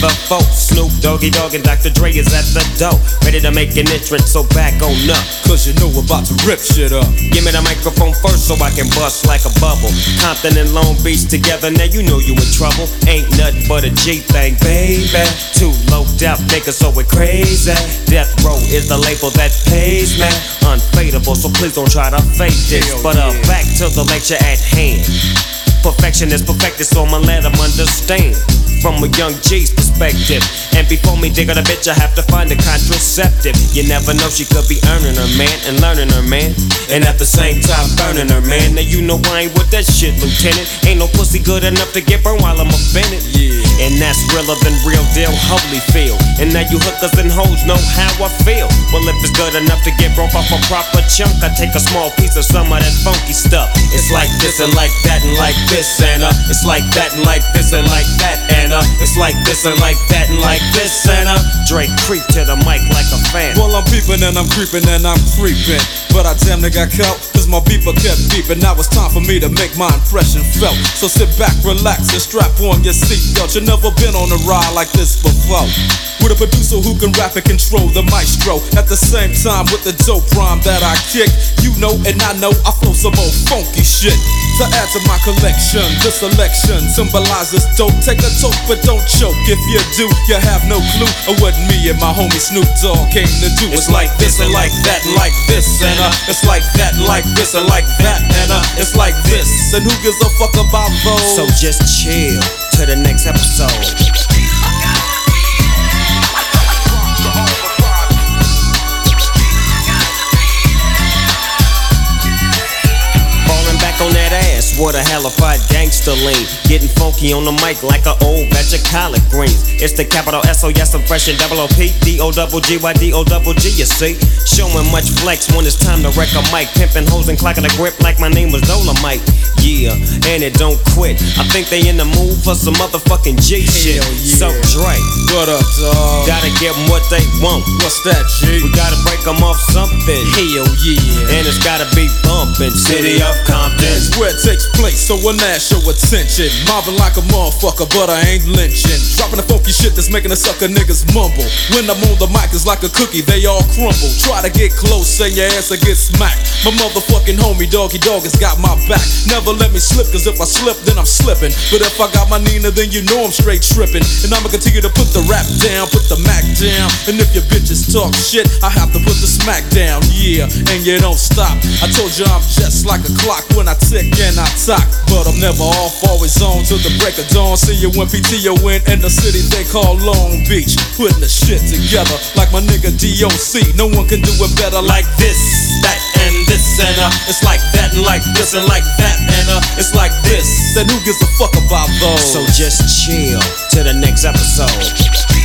the folk. Snoop, Doggy Dogg, and Dr. Dre is at the door, ready to make an entrance, so back on up. Cause you know we're about to rip shit up. Give me the microphone first so I can bust like a bubble. Compton and Long Beach together, now you know you in trouble. Ain't nothing but a G thing, baby. Too low out, niggas so we crazy. Death Row is the label that pays me. Unfadable, so please don't try to fake this. But back to the lecture at hand. Perfection is perfected, so I'ma let them understand from a young G's perspective. And before me dig on a bitch, I have to find a contraceptive. You never know, she could be earning her man and learning her man, and at the same time burning her man. Now you know I ain't with that shit, Lieutenant. Ain't no pussy good enough to get burned while I'm offended. And that's realer than real deal, Holyfield. And now you hookers and hoes know how I feel. Well, if it's good enough to get broke off a proper chunk, I take a small piece of some of that funky stuff. It's like this and like that and like this, and it's like that and like this and like that, and it's like this and like that and like this, and Drake creep to the mic like a fan. Well, I'm peeping and I'm creeping and I'm creeping, but I damn near got caught, cause my beeper kept beeping. Now it's time for me to make my impression felt. So sit back, relax, and strap on your seatbelt. You've never been on a ride like this before, with a producer who can rap and control the maestro. At the same time with the dope rhyme that I kick, you know and I know I flow some old funky shit to add to my collection. This selection symbolizes dope. Take a toke but don't choke. If you do, you have no clue of what me and my homie Snoop Dogg came to do. It's like this and like that and like this, and it's like that and like this and like that, and it's like this. And who gives a fuck about those? So just chill to the next episode. On that ass, what a halified gangster lean. Getting funky on the mic like an old batch of collard greens. It's the capital S-O-S, I'm fresh and double O-P D-O-double-G-Y-D-O-double-G, you see. Showing much flex when it's time to wreck a mic. Pimping hoes and clocking a grip like my name was Dolomite. Yeah, and it don't quit. I think they in the mood for some motherfucking G shit. Yeah. So Dre, what up, dog? gotta give them what they want. What's that, G? We gotta break them off something. Hell yeah. And it's gotta be bumpin'. City of Compton, where it takes place, so when that show attention. Mobbing like a motherfucker, but I ain't lynching. Dropping the funky shit that's making the sucker niggas mumble. When I'm on the mic, it's like a cookie, they all crumble. Try to get close, say your ass will get smacked. My motherfucking homie, Doggy Dogg, has got my back. Never let me slip, cause if I slip, then I'm slipping. But if I got my Nina, then you know I'm straight tripping. And I'ma continue to put the rap down, put the Mac down. And if your bitches talk shit, I have to put the smack down. Yeah, and you don't stop. I told you I'm just like a clock when I tick and I talk, but I'm never off, always on till the break of dawn. See you when PTO in the city they call Long Beach. Putting the shit together like my nigga DOC. No one can do it better like this, that, and this, and it's like that and like this and like that, and it's like this. Then who gives a fuck about those? So just chill to the next episode.